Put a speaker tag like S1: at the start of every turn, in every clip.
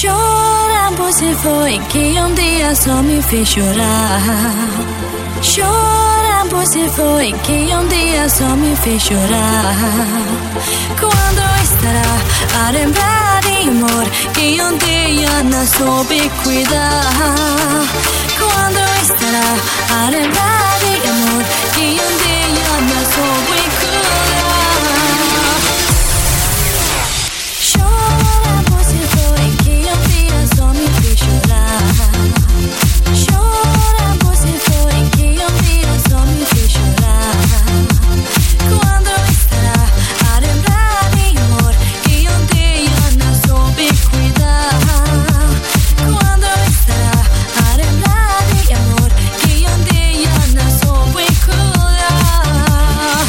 S1: Chorando se foi que dia só me fez chorar. Chorando se foi que dia só me fez chorar. Quando estará a lembrar de amor que dia não soube cuidar. Quando estará a lembrar de amor que dia não soube cuidar. Chorando se foi que dia só me fez chorar. Chorando se foi que dia só me fez chorar. Quando estará a lembrar de amor que dia não soube cuidar. Quando estará a lembrar de amor que dia não soube cuidar.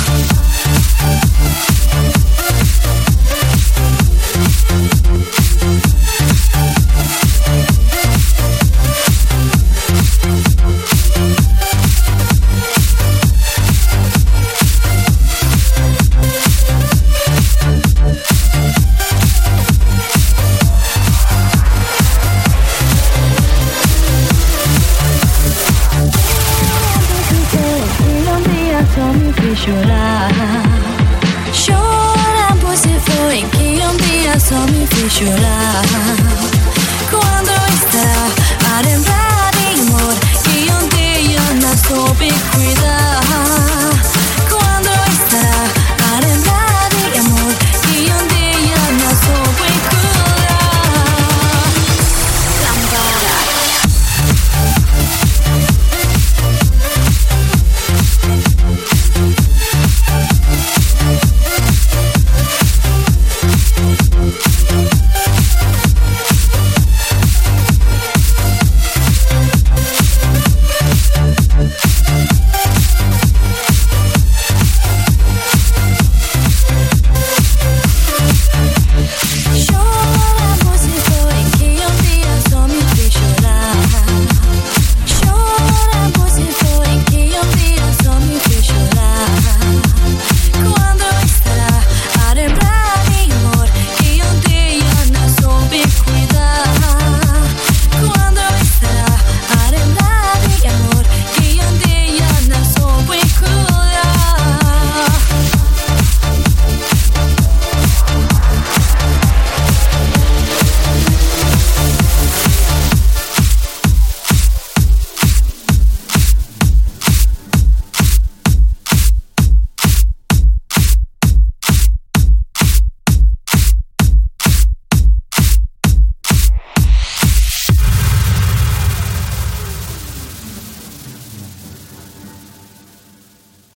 S1: Só me fez chorar. Chorando se foi que dia só me fez chorar. Quando estará a lembrar de amor que dia não soube cuidar.